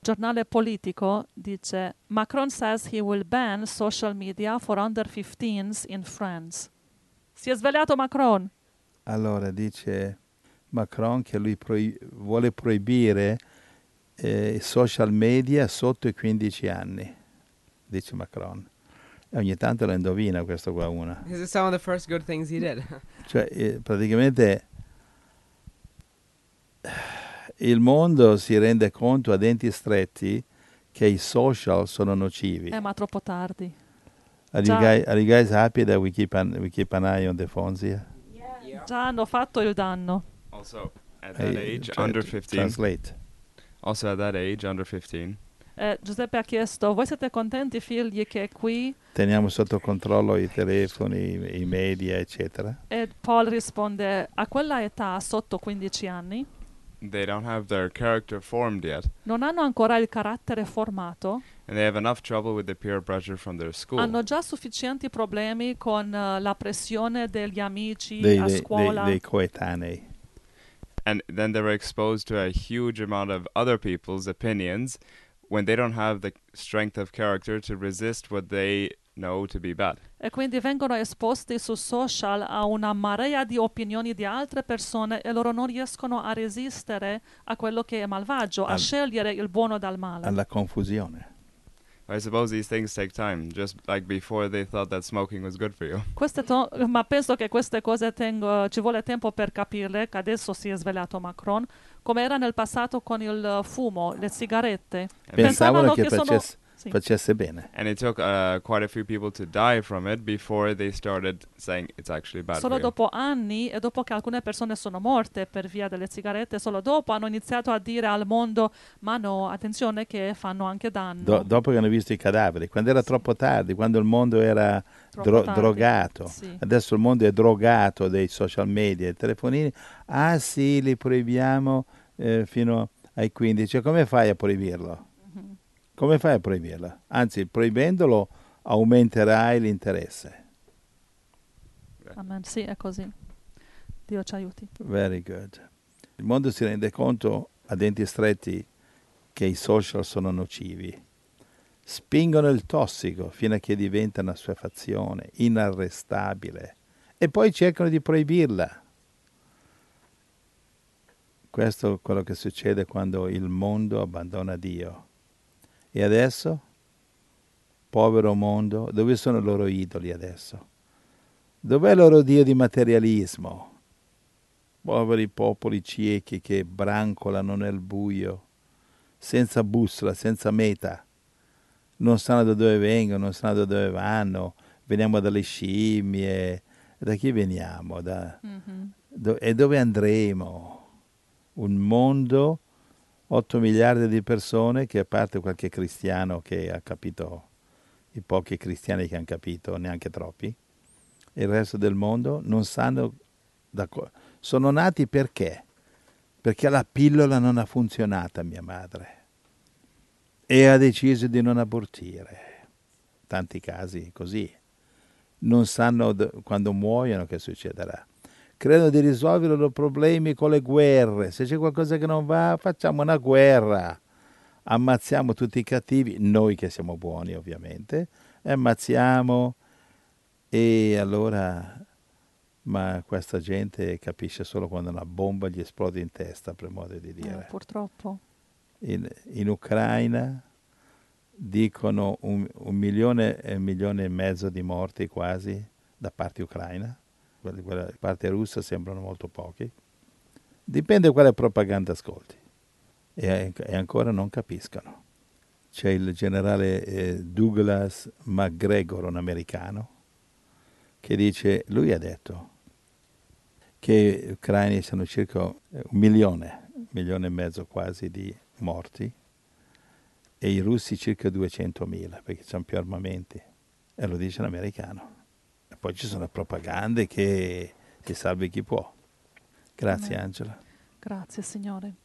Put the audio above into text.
giornale politico dice Macron says he will ban social media for under 15s in France. Si è svegliato Macron. Allora dice Macron che lui vuole proibire i social media sotto i 15 anni, dice Macron. E ogni tanto lo indovina questo qua una. This is some of the first good things he did. Cioè praticamente il mondo si rende conto a denti stretti che i social sono nocivi. Ma troppo tardi. Are you guys happy that we keep an eye on the phones here? Yeah. Già hanno fatto il danno. Also, at that age, Try under to 15. Translate. Also, at that age, under 15. Giuseppe ha chiesto, voi siete contenti figli che qui? Teniamo sotto controllo i telefoni, i media, eccetera. E Paul risponde, a quella età, sotto 15 anni, They don't have their character formed yet, non hanno ancora il carattere formato, and they have enough trouble with the peer pressure from their school. hanno già sufficienti problemi con la pressione degli amici a Dei scuola. dei coetanei. And then they're exposed to a huge amount of other people's opinions when they don't have the strength of character to resist what they know to be bad. E quindi vengono esposti su social a una marea di opinioni di altre persone e loro non riescono a resistere a quello che è malvagio, a scegliere il buono dal male. Alla confusione. I suppose these things take time, just like before they thought that smoking was good for you. Ma penso che queste cose ci vuole tempo per capirle, che adesso si è svegliato Macron, come era nel passato con il fumo, le sigarette. Pensavano che sono... facesse bene. And it took quite a few people to die from it before they started saying it's actually bad Solo for you. dopo anni e dopo che alcune persone sono morte per via delle sigarette, solo dopo hanno iniziato a dire al mondo, ma no, attenzione che fanno anche danno. Dopo che hanno visto i cadaveri, quando era troppo tardi, quando il mondo era drogato. Sì. Adesso il mondo è drogato dei social media, dei telefonini. Ah sì, li proibiamo fino ai 15. Come fai a proibirlo? Come fai a proibirlo? Anzi, proibendolo aumenterai l'interesse. Amen. Sì, è così. Dio ci aiuti. Very good. Il mondo si rende conto a denti stretti che i social sono nocivi. Spingono il tossico fino a che diventa una assuefazione inarrestabile e poi cercano di proibirla. Questo è quello che succede quando il mondo abbandona Dio. E adesso? Povero mondo, dove sono i loro idoli adesso? Dov'è il loro Dio di materialismo? Poveri popoli ciechi che brancolano nel buio, senza bussola, senza meta. Non sanno da dove vengono, non sanno da dove vanno. Veniamo dalle scimmie. Da chi veniamo? E dove andremo? Un mondo, 8 miliardi di persone, che a parte qualche cristiano che ha capito, i pochi cristiani che hanno capito, neanche troppi, il resto del mondo non sanno sono nati perché? Perché la pillola non ha funzionato a mia madre e ha deciso di non abortire. Tanti casi così. Non sanno quando muoiono che succederà. Credono di risolvere i loro problemi con le guerre. Se c'è qualcosa che non va, facciamo una guerra. Ammazziamo tutti i cattivi, noi che siamo buoni ovviamente, ammazziamo e allora... Ma questa gente capisce solo quando una bomba gli esplode in testa, per modo di dire. Purtroppo. In Ucraina dicono 1,5 milioni di morti quasi da parte ucraina. Quella parte russa sembrano molto pochi. Dipende quale propaganda ascolti. E ancora non capiscono. C'è il generale Douglas McGregor, un americano, che dice, lui ha detto che gli ucraini sono circa 1,5 milioni quasi di morti e i russi circa 200.000 perché c'hanno più armamenti. E lo dice l'americano. E poi ci sono propagande che salvi chi può. Grazie. Amen. Angela. Grazie Signore.